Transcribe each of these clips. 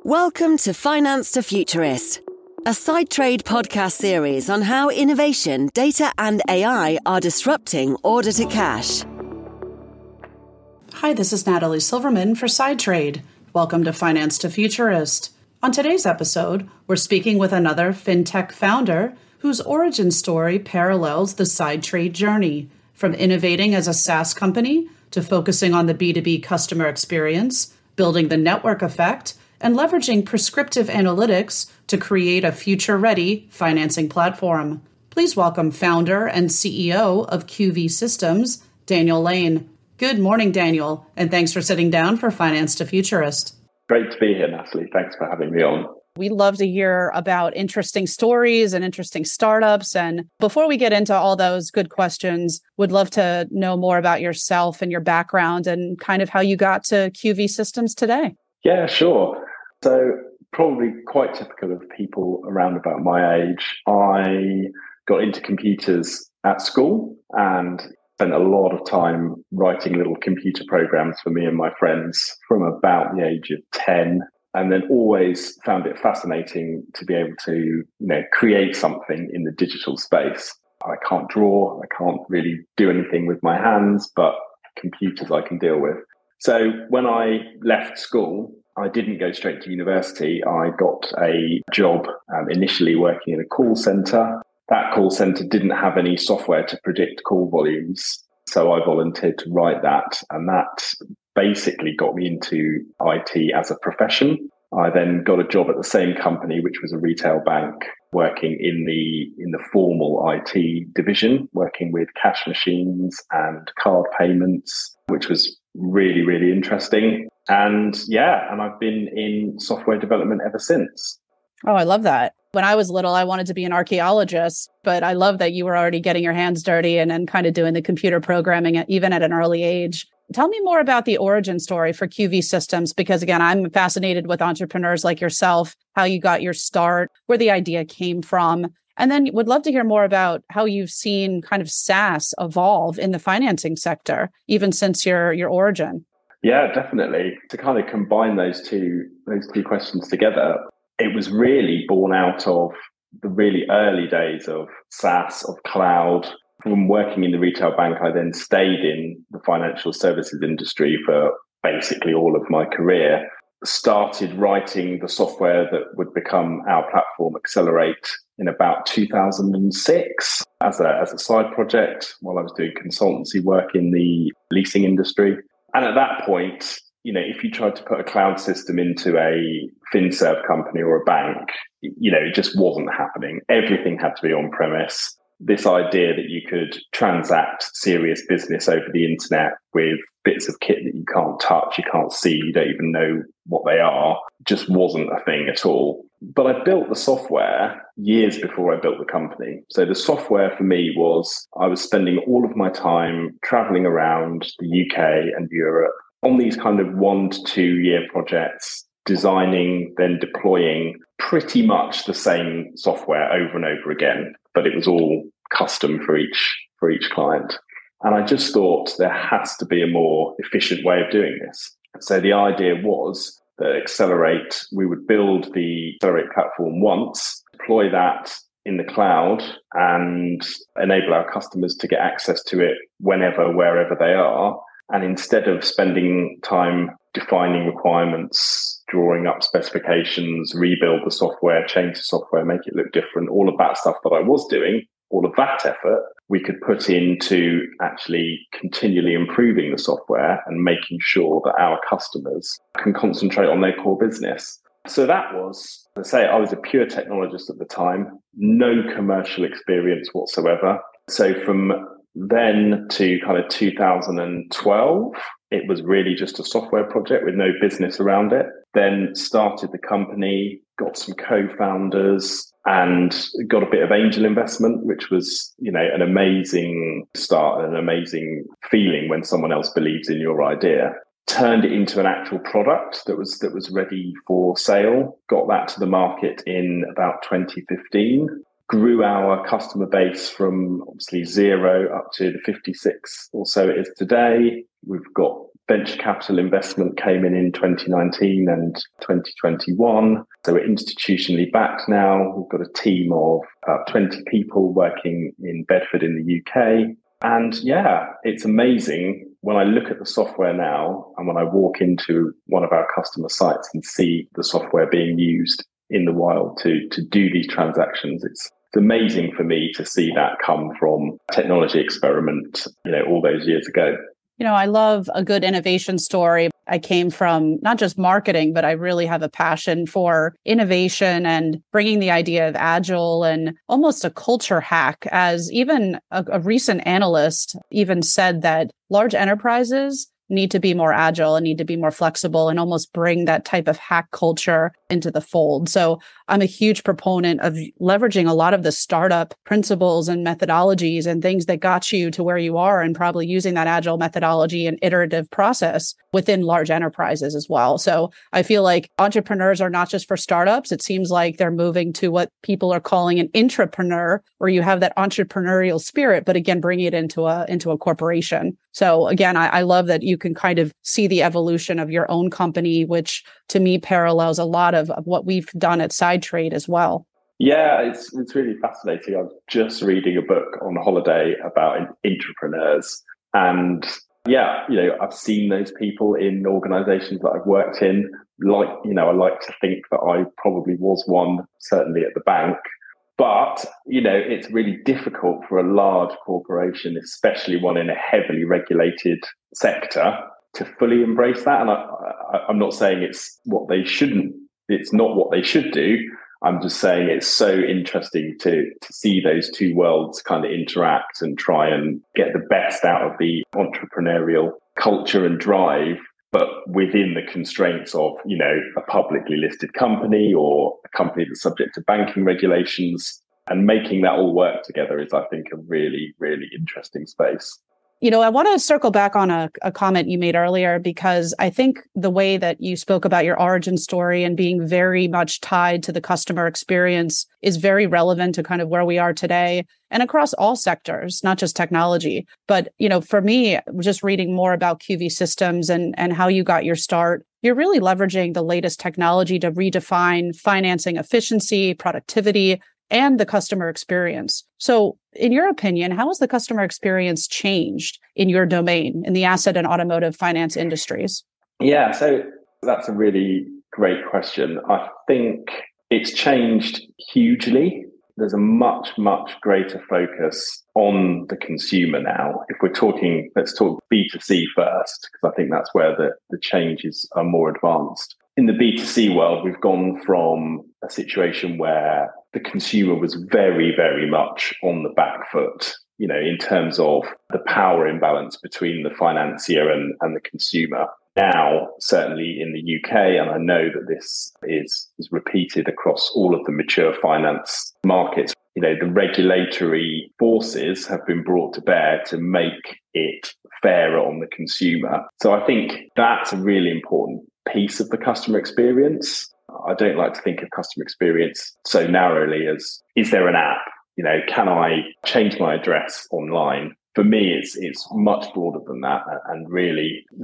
Welcome to Finance to Futurist, a side trade podcast series on how innovation, data and AI are disrupting order to cash. Hi, this is Natalie Silverman for Side Trade. Welcome to Finance to Futurist. On today's episode, we're speaking with another fintech founder whose origin story parallels the side trade journey, from innovating as a SaaS company to focusing on the B2B customer experience, building the network effect, and leveraging prescriptive analytics to create a future-ready financing platform. Please welcome founder and CEO of QV Systems, Daniel Lane. Good morning, Daniel, and thanks for sitting down for Finance to Futurist. Great to be here, Natalie. Thanks for having me on. We love to hear about interesting stories and interesting startups. And before we get into all those good questions, would love to know more about yourself and your background and kind of how you got to QV Systems today. Yeah, sure. So probably quite typical of people around about my age. I got into computers at school and spent a lot of time writing little computer programs for me and my friends from about the age of 10. And then always found it fascinating to be able to, create something in the digital space. I can't draw, I can't really do anything with my hands, but computers I can deal with. So when I left school, I didn't go straight to university. I got a job initially working in a call center. That call center didn't have any software to predict call volumes. So I volunteered to write that. And that basically got me into IT as a profession. I then got a job at the same company, which was a retail bank, working in the formal IT division, working with cash machines and card payments, which was really, really interesting. And I've been in software development ever since. Oh, I love that. When I was little, I wanted to be an archaeologist, but I love that you were already getting your hands dirty and kind of doing the computer programming even at an early age. Tell me more about the origin story for QV Systems, because again, I'm fascinated with entrepreneurs like yourself, how you got your start, where the idea came from. And then would love to hear more about how you've seen kind of SaaS evolve in the financing sector, even since your origin. Yeah, definitely. To kind of combine those two questions together, it was really born out of the really early days of SaaS, of cloud. From working in the retail bank, I then stayed in the financial services industry for basically all of my career. Started writing the software that would become our platform, Accelerate, in about 2006 as a side project while I was doing consultancy work in the leasing industry. And at that point, if you tried to put a cloud system into a FinServ company or a bank, it just wasn't happening. Everything had to be on premise. This idea that you could transact serious business over the internet with bits of kit that you can't touch, you can't see, you don't even know what they are, just wasn't a thing at all. But I built the software years before I built the company. So the software for me was, I was spending all of my time traveling around the UK and Europe on these kind of 1 to 2 year projects, designing, then deploying pretty much the same software over and over again, but it was all custom for each client. And I just thought there has to be a more efficient way of doing this. So the idea was that Accelerate, we would build the Accelerate platform once, deploy that in the cloud and enable our customers to get access to it whenever, wherever they are. And instead of spending time defining requirements, drawing up specifications, rebuild the software, change the software, make it look different, all of that stuff that I was doing, all of that effort, we could put into actually continually improving the software and making sure that our customers can concentrate on their core business. So that was, as I say, I was a pure technologist at the time, no commercial experience whatsoever. So from then to kind of 2012, it was really just a software project with no business around it. Then started the company, got some co-founders and got a bit of angel investment, which was, an amazing start and an amazing feeling when someone else believes in your idea. Turned it into an actual product that was ready for sale, got that to the market in about 2015. Grew our customer base from obviously 0 up to the 56 or so it is today. We've got venture capital investment came in 2019 and 2021. So we're institutionally backed now. We've got a team of about 20 people working in Bedford in the UK. And yeah, it's amazing when I look at the software now and when I walk into one of our customer sites and see the software being used in the wild to do these transactions. It's amazing for me to see that come from a technology experiment, all those years ago. I love a good innovation story. I came from not just marketing, but I really have a passion for innovation and bringing the idea of agile and almost a culture hack, as even a recent analyst even said that large enterprises need to be more agile and need to be more flexible and almost bring that type of hack culture into the fold. So I'm a huge proponent of leveraging a lot of the startup principles and methodologies and things that got you to where you are, and probably using that agile methodology and iterative process within large enterprises as well. So I feel like entrepreneurs are not just for startups. It seems like they're moving to what people are calling an intrapreneur, where you have that entrepreneurial spirit, but again, bringing it into a corporation. So again, I love that you can kind of see the evolution of your own company, which to me parallels a lot of what we've done at SideTrade as well. Yeah, it's really fascinating. I was just reading a book on holiday about entrepreneurs. And yeah, I've seen those people in organizations that I've worked in. I like to think that I probably was one, certainly at the bank. But, it's really difficult for a large corporation, especially one in a heavily regulated sector, to fully embrace that. And I'm not saying it's not what they should do. I'm just saying it's so interesting to see those two worlds kind of interact and try and get the best out of the entrepreneurial culture and drive, but within the constraints of, a publicly listed company or a company that's subject to banking regulations. And making that all work together is, I think, a really, really interesting space. I want to circle back on a comment you made earlier, because I think the way that you spoke about your origin story and being very much tied to the customer experience is very relevant to kind of where we are today and across all sectors, not just technology. But, for me, just reading more about QV Systems and how you got your start, you're really leveraging the latest technology to redefine financing efficiency, productivity, and the customer experience. So in your opinion, how has the customer experience changed in your domain, in the asset and automotive finance industries? Yeah, so that's a really great question. I think it's changed hugely. There's a much, much greater focus on the consumer now. If we're talking, let's talk B2C first, because I think that's where the changes are more advanced. In the B2C world, we've gone from a situation where the consumer was very, very much on the back foot, in terms of the power imbalance between the financier and the consumer. Now, certainly in the UK, and I know that this is repeated across all of the mature finance markets, the regulatory forces have been brought to bear to make it fairer on the consumer. So I think that's a really important piece of the customer experience. I don't like to think of customer experience so narrowly as, is there an app? Can I change my address online? For me, it's much broader than that. And really, the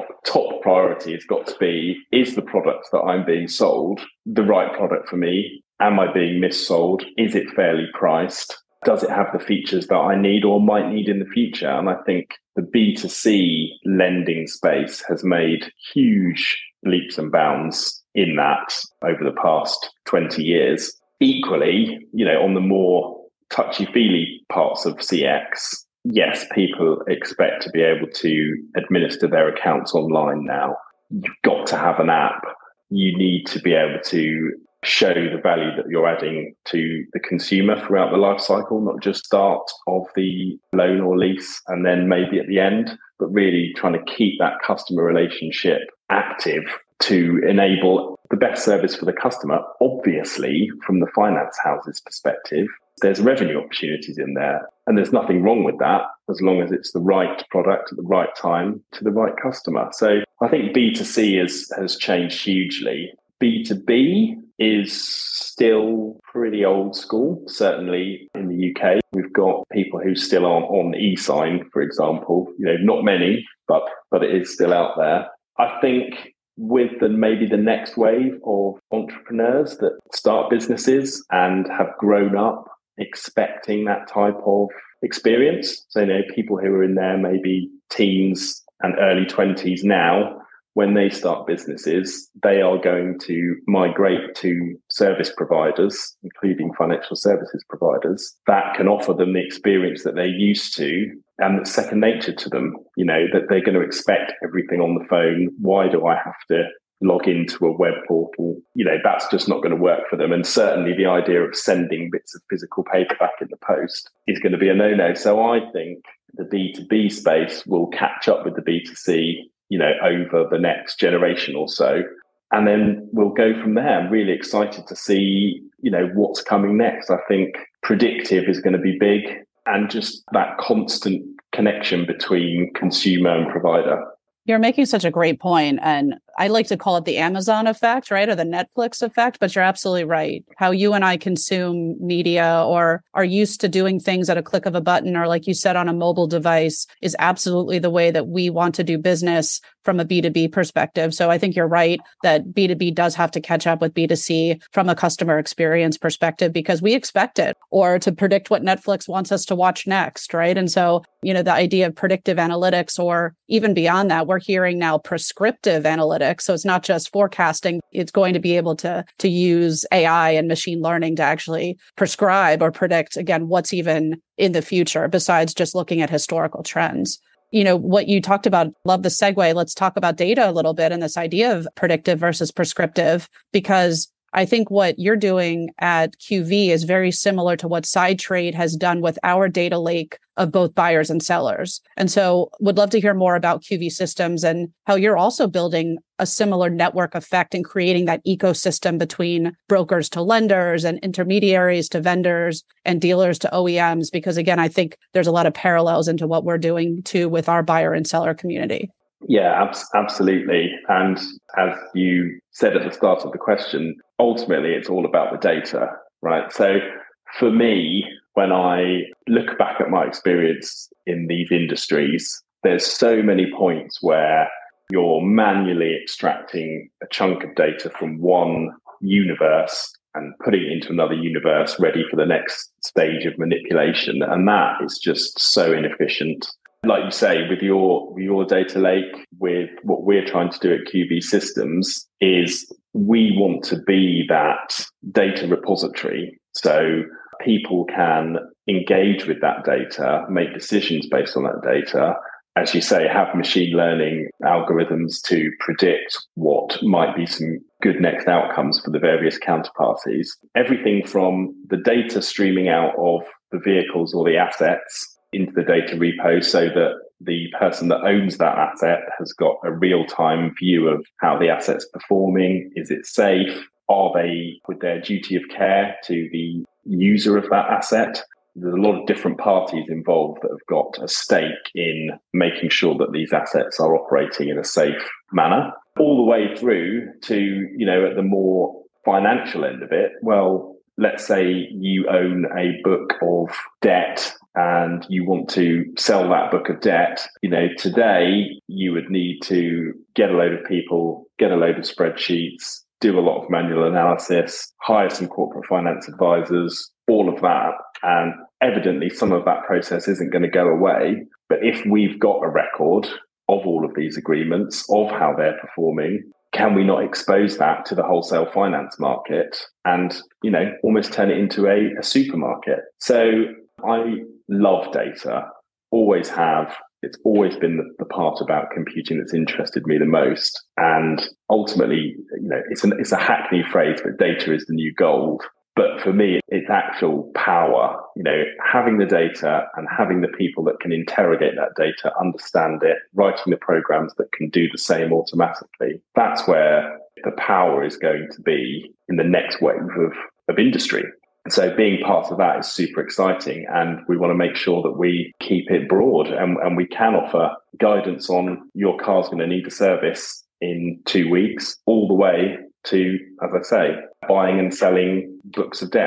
top priority has got to be, is the product that I'm being sold the right product for me? Am I being missold? Is it fairly priced? Does it have the features that I need or might need in the future? And I think the B2C lending space has made huge leaps and bounds in that over the past 20 years. Equally, on the more touchy-feely parts of CX, yes, people expect to be able to administer their accounts online now. You've got to have an app. You need to be able to show the value that you're adding to the consumer throughout the life cycle, not just start of the loan or lease and then maybe at the end, but really trying to keep that customer relationship active to enable the best service for the customer. Obviously, from the finance house's perspective, there's revenue opportunities in there, and there's nothing wrong with that as long as it's the right product at the right time to the right customer. So I think B2C has changed hugely. B2B is still pretty old school, certainly in the the UK. We've got people who still aren't on e-sign, for example. Not many, but it is still out there. I think with maybe the next wave of entrepreneurs that start businesses and have grown up expecting that type of experience. So, people who are in their maybe teens and early 20s now, when they start businesses, they are going to migrate to service providers, including financial services providers, that can offer them the experience that they're used to and that's second nature to them. That they're going to expect everything on the phone. Why do I have to log into a web portal? That's just not going to work for them. And certainly the idea of sending bits of physical paper back in the post is going to be a no-no. So I think the B2B space will catch up with the B2C, over the next generation or so. And then we'll go from there. I'm really excited to see, what's coming next. I think predictive is going to be big, and just that constant connection between consumer and provider. You're making such a great point. And I like to call it the Amazon effect, right? Or the Netflix effect, but you're absolutely right. How you and I consume media or are used to doing things at a click of a button, or like you said, on a mobile device, is absolutely the way that we want to do business from a B2B perspective. So I think you're right that B2B does have to catch up with B2C from a customer experience perspective, because we expect it, or to predict what Netflix wants us to watch next, right? And so, the idea of predictive analytics, or even beyond that, we're hearing now prescriptive analytics. So it's not just forecasting. It's going to be able to use AI and machine learning to actually prescribe or predict, again, what's even in the future, besides just looking at historical trends. What you talked about, love the segue. Let's talk about data a little bit and this idea of predictive versus prescriptive, because I think what you're doing at QV is very similar to what SideTrade has done with our data lake of both buyers and sellers. And so would love to hear more about QV Systems and how you're also building a similar network effect and creating that ecosystem between brokers to lenders and intermediaries to vendors and dealers to OEMs. Because again, I think there's a lot of parallels into what we're doing too with our buyer and seller community. Yeah, absolutely. And as you said at the start of the question, ultimately, it's all about the data, right? So for me, when I look back at my experience in these industries, there's so many points where you're manually extracting a chunk of data from one universe and putting it into another universe ready for the next stage of manipulation. And that is just so inefficient. Like you say, with your data lake, with what we're trying to do at QV Systems, is we want to be that data repository. So people can engage with that data, make decisions based on that data. As you say, have machine learning algorithms to predict what might be some good next outcomes for the various counterparties. Everything from the data streaming out of the vehicles or the assets into the data repo, so that the person that owns that asset has got a real-time view of how the asset's performing. Is it safe? Are they with their duty of care to the user of that asset? There's a lot of different parties involved that have got a stake in making sure that these assets are operating in a safe manner, all the way through to, at the more financial end of it. Well, let's say you own a book of debt and you want to sell that book of debt. Today you would need to get a load of people, get a load of spreadsheets, do a lot of manual analysis, hire some corporate finance advisors, all of that. And evidently some of that process isn't going to go away. But if we've got a record of all of these agreements, of how they're performing, can we not expose that to the wholesale finance market and, almost turn it into a supermarket? So I love data, always have. It's always been the part about computing that's interested me the most. And ultimately, it's a hackneyed phrase, but data is the new gold. But for me, it's actual power, having the data and having the people that can interrogate that data, understand it, writing the programs that can do the same automatically. That's where the power is going to be in the next wave of industry. So being part of that is super exciting, and we want to make sure that we keep it broad and we can offer guidance on your car's going to need a service in 2 weeks, all the way to, as I say, buying and selling books of debt.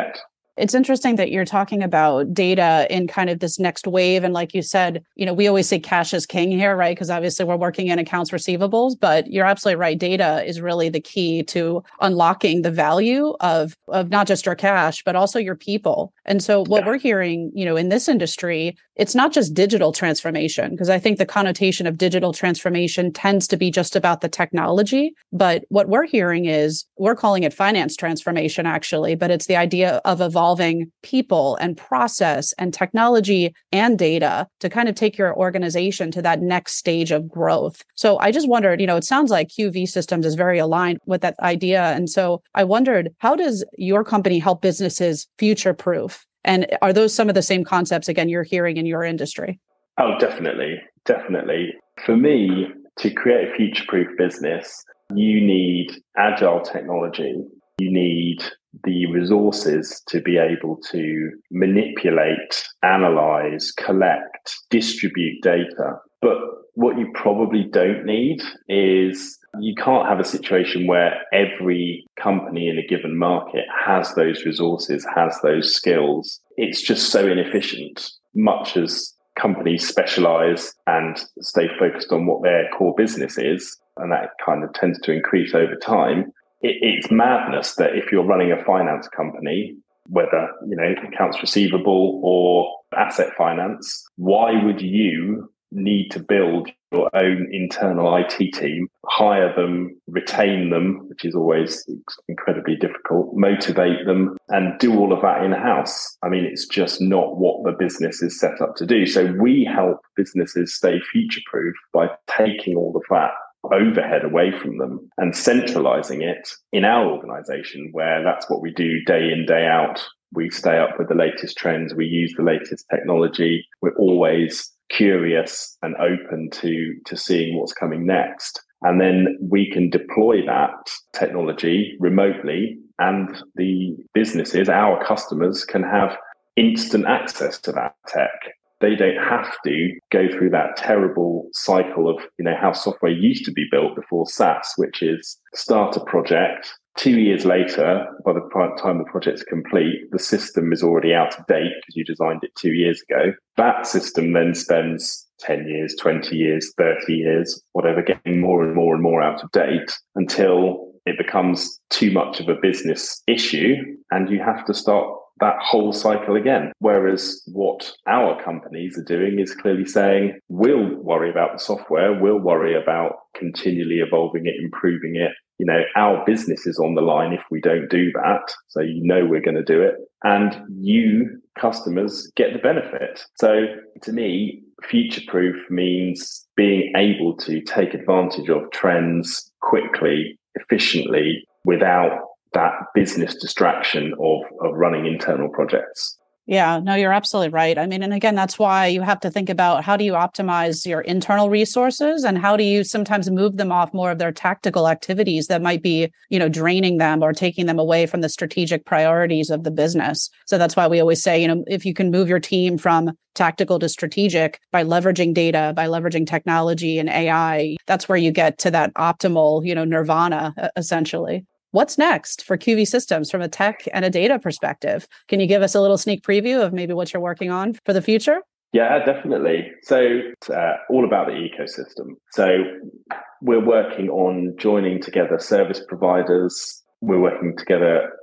It's interesting that you're talking about data in kind of this next wave. And like you said, we always say cash is king here, right? Because obviously we're working in accounts receivables, but you're absolutely right. Data is really the key to unlocking the value of not just your cash, but also your people. And so what we're hearing, in this industry, it's not just digital transformation, because I think the connotation of digital transformation tends to be just about the technology. But what we're hearing is we're calling it finance transformation, actually, but it's the idea of evolving people and process and technology and data to kind of take your organization to that next stage of growth. So I just wondered, it sounds like QV Systems is very aligned with that idea. And so I wondered, how does your company help businesses future-proof? And are those some of the same concepts, again, you're hearing in your industry? Oh, definitely. Definitely. For me, to create a future-proof business, you need agile technology. You need the resources to be able to manipulate, analyze, collect, distribute data. But what you probably don't need is you can't have a situation where every company in a given market has those resources, has those skills. It's just so inefficient, much as companies specialize and stay focused on what their core business is. And that kind of tends to increase over time. It's madness that if you're running a finance company, whether, accounts receivable or asset finance, why would you need to build your own internal IT team, hire them, retain them, which is always incredibly difficult, motivate them, and do all of that in-house? I mean, it's just not what the business is set up to do. So we help businesses stay future-proof by taking all of that overhead away from them and centralizing it in our organization, where that's what we do day in, day out. We stay up with the latest trends. We use the latest technology. We're always curious and open to seeing what's coming next. And then we can deploy that technology remotely, and the businesses, our customers, can have instant access to that tech. They don't have to go through that terrible cycle of, how software used to be built before SaaS, which is start a project. 2 years later, by the time the project's complete, the system is already out of date because you designed it 2 years ago. That system then spends 10 years, 20 years, 30 years, whatever, getting more and more and more out of date until it becomes too much of a business issue and you have to start that whole cycle again. Whereas what our companies are doing is clearly saying, we'll worry about the software, we'll worry about continually evolving it, improving it. Our business is on the line if we don't do that. So we're going to do it. And you, customers, get the benefit. So to me, future-proof means being able to take advantage of trends quickly, efficiently, without that business distraction of running internal projects. Yeah, no, you're absolutely right. I mean, and again, that's why you have to think about how do you optimize your internal resources and how do you sometimes move them off more of their tactical activities that might be, draining them or taking them away from the strategic priorities of the business. So that's why we always say, if you can move your team from tactical to strategic by leveraging data, by leveraging technology and AI, that's where you get to that optimal, nirvana, essentially. What's next for QV Systems from a tech and a data perspective? Can you give us a little sneak preview of maybe what you're working on for the future? Yeah, definitely. So it's all about the ecosystem. So we're working on joining together service providers. We're working together,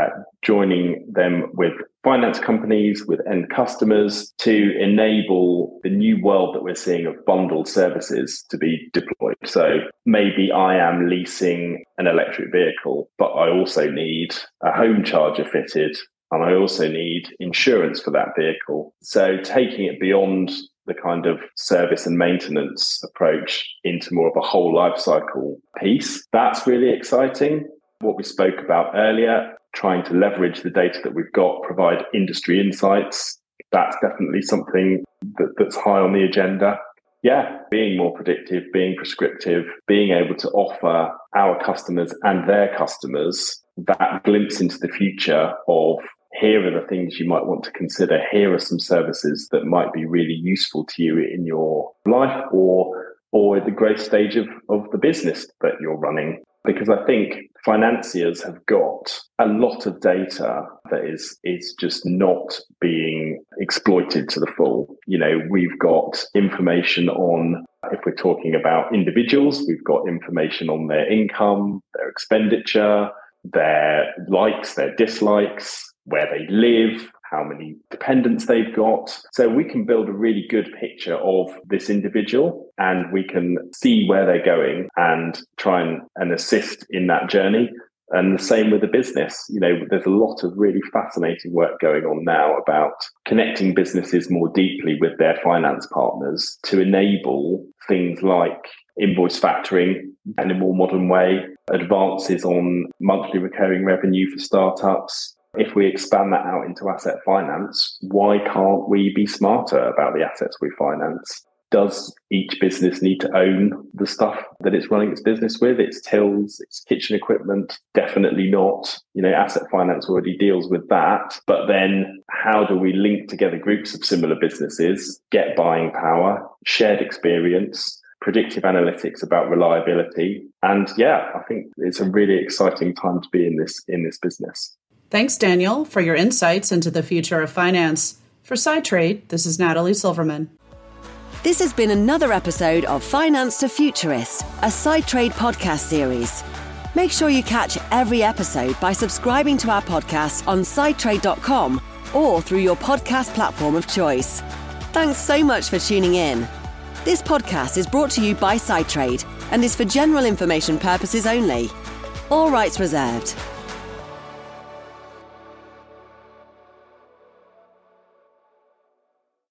joining them with finance companies, with end customers to enable the new world that we're seeing of bundled services to be deployed. So maybe I am leasing an electric vehicle, but I also need a home charger fitted, and I also need insurance for that vehicle. So taking it beyond the kind of service and maintenance approach into more of a whole life cycle piece, that's really exciting. What we spoke about earlier, trying to leverage the data that we've got, provide industry insights, that's definitely something that's high on the agenda. Yeah, being more predictive, being prescriptive, being able to offer our customers and their customers that glimpse into the future of, here are the things you might want to consider. Here are some services that might be really useful to you in your life or at the growth stage of the business that you're running. Because I think financiers have got a lot of data that is just not being exploited to the full. We've got information on, if we're talking about individuals, we've got information on their income, their expenditure, their likes, their dislikes, where they live, how many dependents they've got. So we can build a really good picture of this individual, and we can see where they're going and try and assist in that journey. And the same with the business. There's a lot of really fascinating work going on now about connecting businesses more deeply with their finance partners to enable things like invoice factoring in a more modern way, advances on monthly recurring revenue for startups. If we expand that out into asset finance, why can't we be smarter about the assets we finance? Does each business need to own the stuff that it's running its business with? Its tills, its kitchen equipment? Definitely not. Asset finance already deals with that. But then how do we link together groups of similar businesses, get buying power, shared experience, predictive analytics about reliability? And I think it's a really exciting time to be in this business. Thanks, Daniel, for your insights into the future of finance. For SideTrade, this is Natalie Silverman. This has been another episode of Finance to Futurist, a SideTrade podcast series. Make sure you catch every episode by subscribing to our podcast on sidetrade.com or through your podcast platform of choice. Thanks so much for tuning in. This podcast is brought to you by SideTrade and is for general information purposes only. All rights reserved.